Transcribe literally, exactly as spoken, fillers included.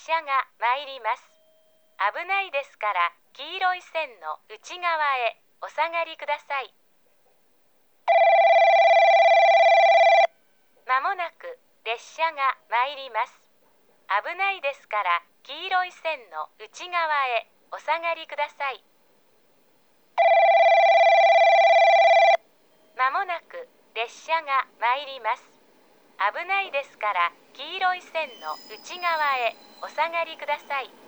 車が参ります。危ないですから黄色い線の内側へお下がりください。まもなく列車が参ります。危ないですから黄色い線の内側へお下がりください。まもなく列車が参ります。危ないですから黄色い線の内側へお下がりください。